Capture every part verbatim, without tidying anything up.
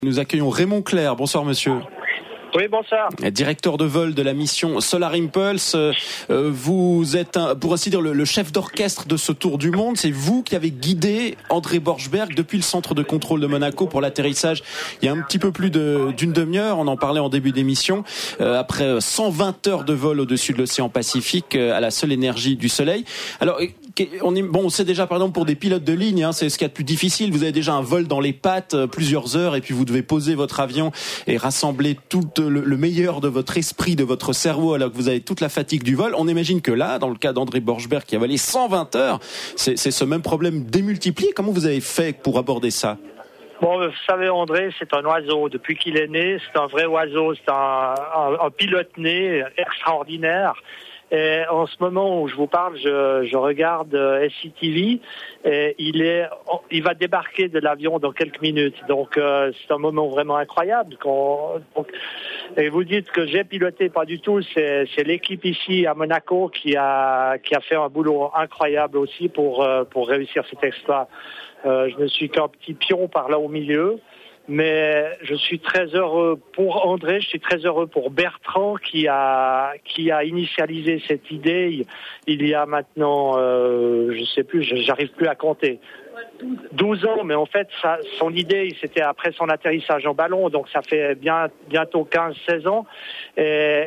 Nous accueillons Raymond Clerc. Bonsoir monsieur. Oui, bonsoir. Directeur de vol de la mission Solar Impulse. Euh, vous êtes, un, pour ainsi dire, le, le chef d'orchestre de ce tour du monde. C'est vous qui avez guidé André Borschberg depuis le centre de contrôle de Monaco pour l'atterrissage il y a un petit peu plus de, d'une demi-heure. On en parlait en début d'émission. Euh, après cent vingt heures de vol au-dessus de l'océan Pacifique euh, à la seule énergie du soleil. Alors, on est, bon, on sait déjà, par exemple, pour des pilotes de ligne, hein, c'est ce qu'il y a de plus difficile. Vous avez déjà un vol dans les pattes, euh, plusieurs heures, et puis vous devez poser votre avion et rassembler tout le, le meilleur de votre esprit, de votre cerveau, alors que vous avez toute la fatigue du vol. On imagine que là, dans le cas d'André Borschberg qui a volé cent vingt heures, c'est, c'est ce même problème démultiplié. Comment vous avez fait pour aborder ça? Bon, vous savez, André, c'est un oiseau. Depuis qu'il est né, c'est un vrai oiseau. C'est un, un, un pilote-né extraordinaire. Et en ce moment où je vous parle, je, je regarde S C T V et il est, il va débarquer de l'avion dans quelques minutes. Donc euh, c'est un moment vraiment incroyable. Qu'on, donc, et vous dites que j'ai piloté, pas du tout. C'est, c'est l'équipe ici à Monaco qui a qui a fait un boulot incroyable aussi pour euh, pour réussir cet exploit. Euh, je ne suis qu'un petit pion par là au milieu. Mais je suis très heureux pour André, je suis très heureux pour Bertrand qui a qui a initialisé cette idée il y a maintenant, euh, je sais plus, j'arrive plus à compter, douze ans. Mais en fait, ça, son idée, c'était après son atterrissage en ballon, donc ça fait bien bientôt quinze seize ans. Et,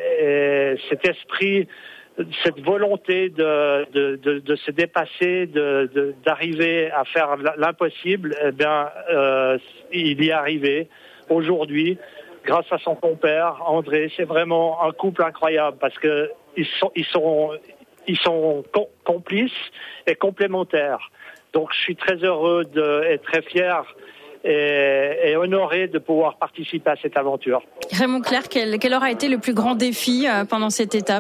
et cet esprit, cette volonté de, de, de, de se dépasser, de, de, d'arriver à faire l'impossible, eh bien, euh, il y est arrivé aujourd'hui, grâce à son compère, André. C'est vraiment un couple incroyable parce que ils sont, ils sont, ils sont com- complices et complémentaires. Donc, je suis très heureux de, et très fier et, et honoré de pouvoir participer à cette aventure. Raymond Clerc, quel, quel aura été le plus grand défi euh, pendant cette étape ?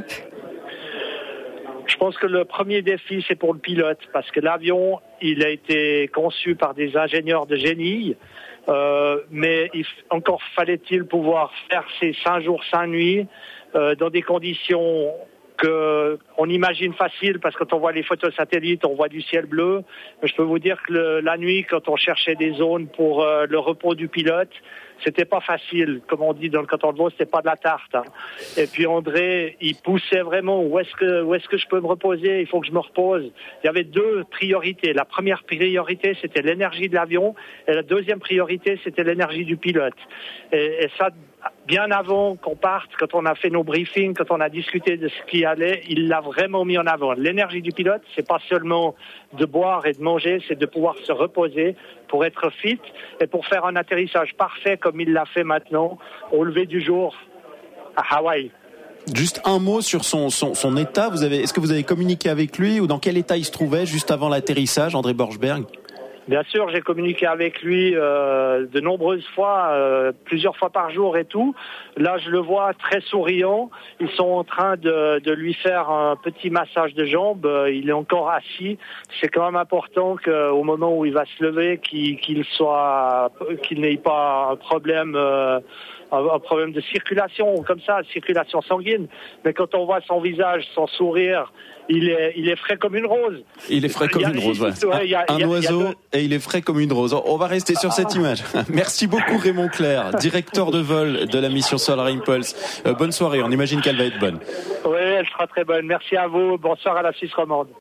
Je pense que le premier défi, c'est pour le pilote, parce que l'avion, il a été conçu par des ingénieurs de génie, euh, mais il, encore fallait-il pouvoir faire ces cinq jours, cinq nuits, euh, dans des conditions que on imagine faciles, parce que quand on voit les photos satellites, on voit du ciel bleu. Mais je peux vous dire que le, la nuit, quand on cherchait des zones pour euh, le repos du pilote, c'était pas facile. Comme on dit dans le canton de Vaud, c'était pas de la tarte. Hein. Et puis André, il poussait vraiment. Où est-ce que où est-ce que je peux me reposer? Il faut que je me repose. Il y avait deux priorités. La première priorité, c'était l'énergie de l'avion, et la deuxième priorité, c'était l'énergie du pilote. Et, et ça, bien avant qu'on parte, quand on a fait nos briefings, quand on a discuté de ce qui allait, il l'a vraiment mis en avant. L'énergie du pilote, c'est pas seulement de boire et de manger, c'est de pouvoir se reposer pour être fit et pour faire un atterrissage parfait comme il l'a fait maintenant au lever du jour à Hawaï. Juste un mot sur son, son, son état. Vous avez, est-ce que vous avez communiqué avec lui ou dans quel état il se trouvait juste avant l'atterrissage, André Borschberg? Bien sûr, j'ai communiqué avec lui euh, de nombreuses fois, euh, plusieurs fois par jour et tout. Là, je le vois très souriant. Ils sont en train de, de lui faire un petit massage de jambes. Euh, il est encore assis. C'est quand même important qu'au moment où il va se lever, qu'il, qu'il soit, qu'il n'ait pas un problème. Euh, un problème de circulation, comme ça, circulation sanguine. Mais quand on voit son visage, son sourire, il est, il est frais comme une rose. Il est frais comme une rose, ouais. ouais un, a, un a, oiseau et il est frais comme une rose. On va rester sur cette image. Merci beaucoup Raymond Clerc, directeur de vol de la mission Solar Impulse. Euh, bonne soirée, on imagine qu'elle va être bonne. Oui, elle sera très bonne. Merci à vous. Bonsoir à la Suisse romande.